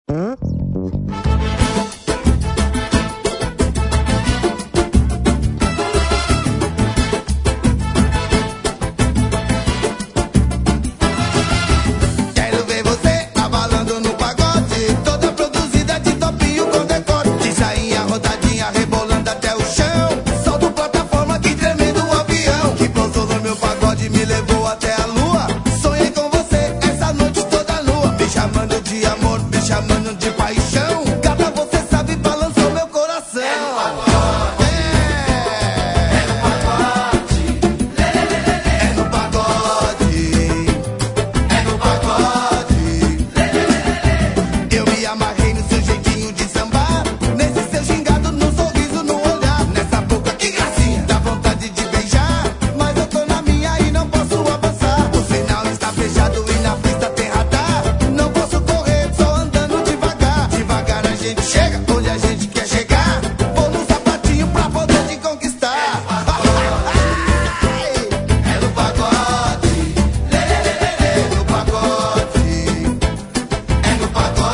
Quero ver você abalando no pagode, toda produzida de topinho com decote, de sainha rodadinha rebolando até o chão. Solto plataforma que tremendo o avião, que pousou no meu pagode e me levou até a lua. Sonhei com você essa noite toda nua, me chamando de amor, me chamando de paixão. Gata, você sabe, balançou meu coração. É no pagode, é no pagode, é no pagode, é no pagode. Eu me amarrei no seu jeitinho de sambar, nesse seu gingado, no sorriso, no olhar, nessa boca que gracinha, dá vontade de beijar, mas eu tô na minha e não posso avançar. O sinal está fechado e na pista tem radar, não posso correr, só andando devagar. Devagar a gente chega onde a gente quer chegar, vou no sapatinho pra poder te conquistar. É no pagode, é no pagode, é no pagode.